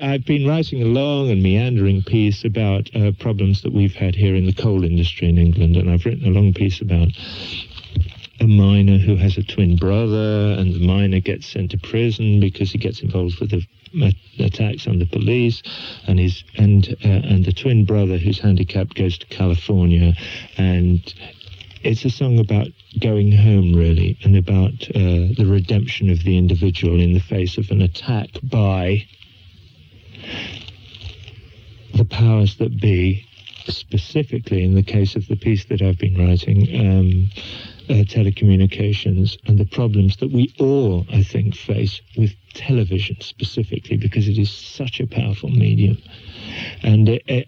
I've been writing a long and meandering piece about problems that we've had here in the coal industry in England, and I've written a long piece about a miner who has a twin brother, and the miner gets sent to prison because he gets involved with the attacks on the police, and the twin brother who's handicapped goes to California, and it's a song about going home, really, and about the redemption of the individual in the face of an attack by the powers that be, specifically in the case of the piece that I've been writing, telecommunications, and the problems that we all, I think, face with television specifically, because it is such a powerful medium, and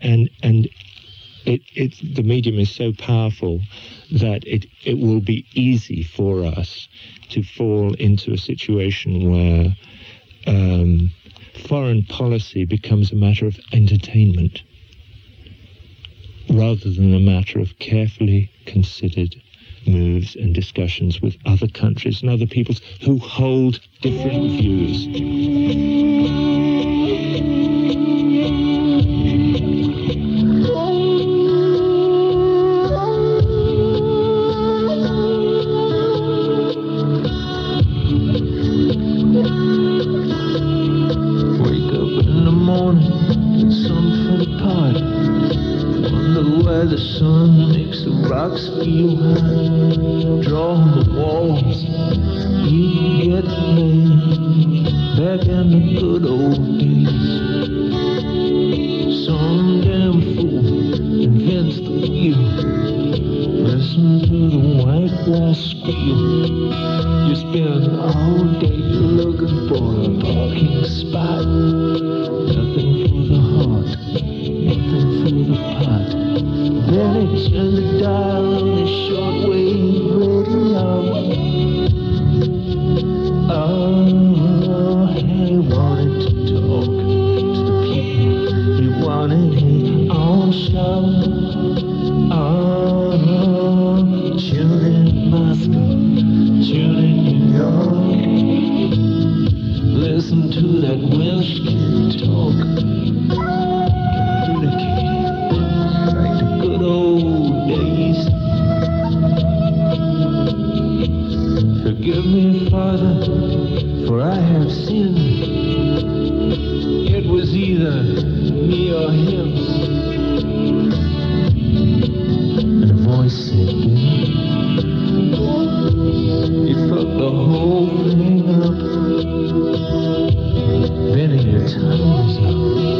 the medium is so powerful that it will be easy for us to fall into a situation where foreign policy becomes a matter of entertainment rather than a matter of carefully considered moves and discussions with other countries and other peoples who hold different views. The sun makes the rocks feel high. Draw on the walls, you get laid back in the good old days. Some damn fool invents the wheel. Listen to the white wall squeal. You spend all day looking for a parking spot. Nothing for the heart, nothing for the pot. Then he turned the dial on his shortwave radio. Oh, he wanted to talk to the people. He wanted his own show. Oh, tune in Moscow, tune in New York. Listen to that Welsh kid talk. Forgive me, Father, for I have sinned. It was either me or him. And a voice said, Benny. He fucked the whole thing up. Benny, your time is up.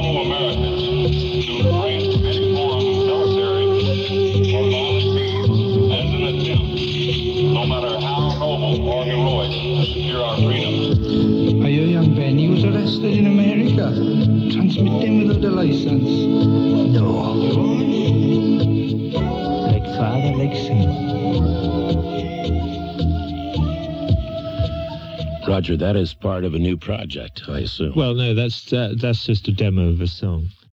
fellow Americans to embrace any form of military or violent means as an attempt, no matter how noble or heroic, to secure our freedom. Are you young Ben? He was arrested in America, transmitting without a license. No. Like father, like son. Roger, that is part of a new project, I assume. Well, no, that's just a demo of a song.